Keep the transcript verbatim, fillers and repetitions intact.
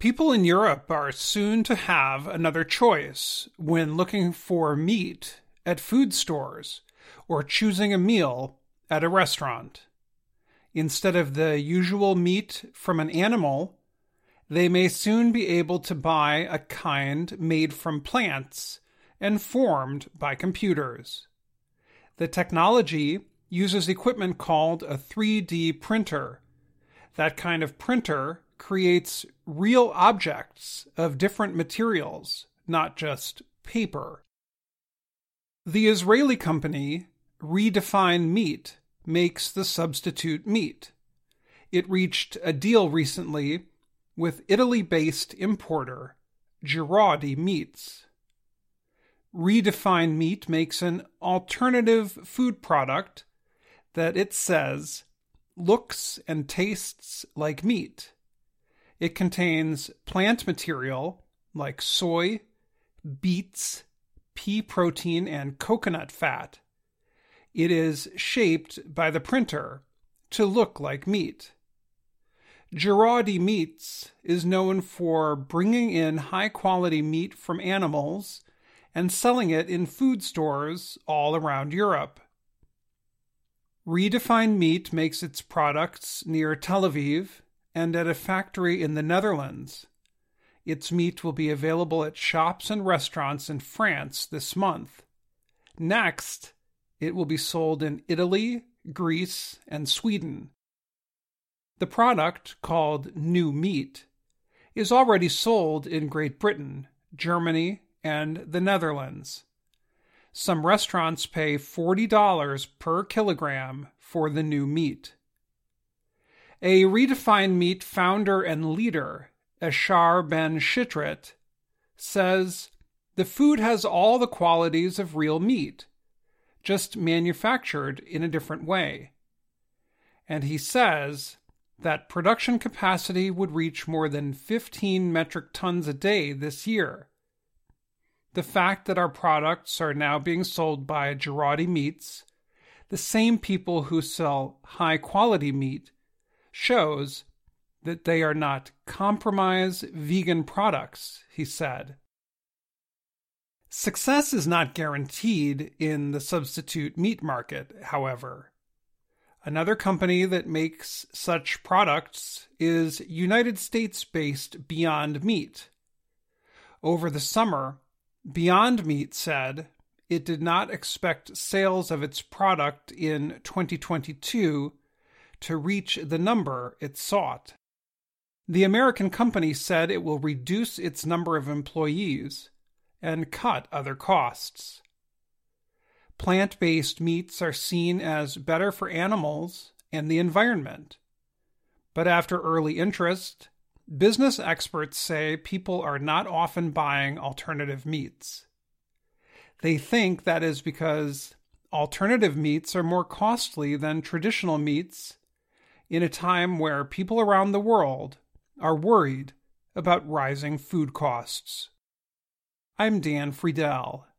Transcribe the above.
People in Europe are soon to have another choice when looking for meat at food stores or choosing a meal at a restaurant. Instead of the usual meat from an animal, they may soon be able to buy a kind made from plants and formed by computers. The technology uses equipment called a three D printer. That kind of printer creates real objects of different materials, not just paper. The Israeli company Redefine Meat makes the substitute meat. It reached a deal recently with Italy-based importer Girardi Meats. Redefine Meat makes an alternative food product that it says looks and tastes like meat. It contains plant material like soy, beets, pea protein, and coconut fat. It is shaped by the printer to look like meat. Girardi Meats is known for bringing in high-quality meat from animals and selling it in food stores all around Europe. Redefine Meat makes its products near Tel Aviv and at a factory in the Netherlands. Its meat will be available at shops and restaurants in France this month. Next, it will be sold in Italy, Greece, and Sweden. The product, called New Meat, is already sold in Great Britain, Germany, and the Netherlands. Some restaurants pay forty dollars per kilogram for the new meat. A Redefine Meat founder and leader, Eshar Ben Shitrit, says, "The food has all the qualities of real meat, just manufactured in a different way." And he says that production capacity would reach more than fifteen metric tons a day this year. The fact that our products are now being sold by Girardi Meats, the same people who sell high-quality meat, shows that they are not compromise vegan products, he said. Success is not guaranteed in the substitute meat market, however. Another company that makes such products is United States-based Beyond Meat. Over the summer, Beyond Meat said it did not expect sales of its product in twenty twenty-two to reach the number it sought. The American company said it will reduce its number of employees and cut other costs. Plant-based meats are seen as better for animals and the environment. But after early interest, business experts say people are not often buying alternative meats. They think that is because alternative meats are more costly than traditional meats in a time where people around the world are worried about rising food costs. I'm Dan Friedel.